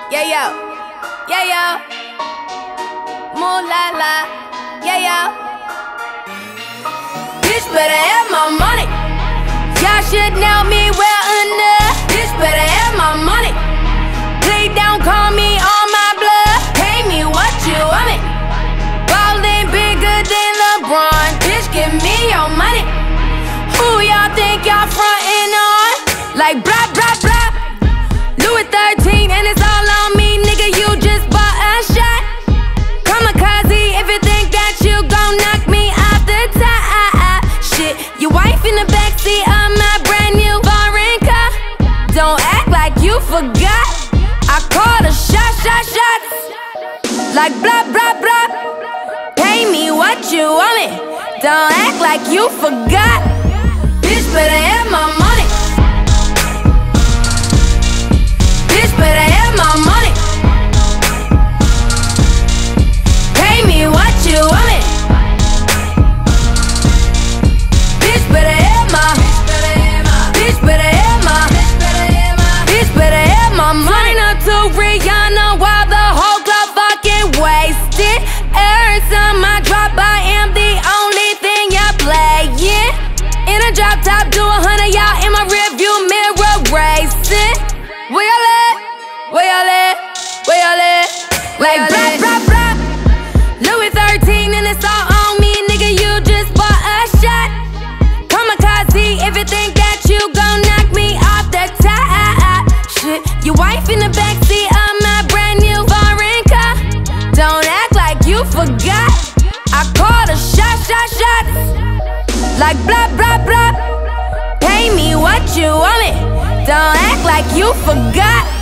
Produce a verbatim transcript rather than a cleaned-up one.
Yeah, yo. Yeah, yo. Moo la la. Yeah, yo. Bitch better have my money. Y'all should know me well enough. Bitch better have my money. Please don't call me on my blood. Pay me what you want me. Ballin' bigger than LeBron. Bitch, give me your money. Who y'all think y'all frontin' on? Like blah, blah, blah. Louis thirteen and it's all on me, nigga, you just bought a shot. Kamikaze if you think that you gon' knock me off the top. Shit, your wife in the backseat of my brand new foreign car. Don't act like you forgot. I called a shot, shot, shots. Like blah, blah, blah. Pay me what you want me. Don't act like you forgot. Bitch better have my money. Bitch better have my money. Pay me what you want me. Bitch better have my. Bitch better have my. Bitch better have my money. Up to Rihanna while the whole club fucking wasted. Every time I drop, I am the only thing y'all playing. In a drop top, do a hundred, y'all in my rearview mirror racing. Where y'all at? Where y'all at? Where y'all at? Like blah, blah, blah. Louis thirteen and it's all on me, nigga, you just bought a shot. Kamikaze if you think that you gon' knock me off the top. Shit, your wife in the backseat of my brand new foreign car. Don't act like you forgot. I called a shot, shot, shots. Like blah, blah, blah. Pay me what you want me. Don't act like you forgot.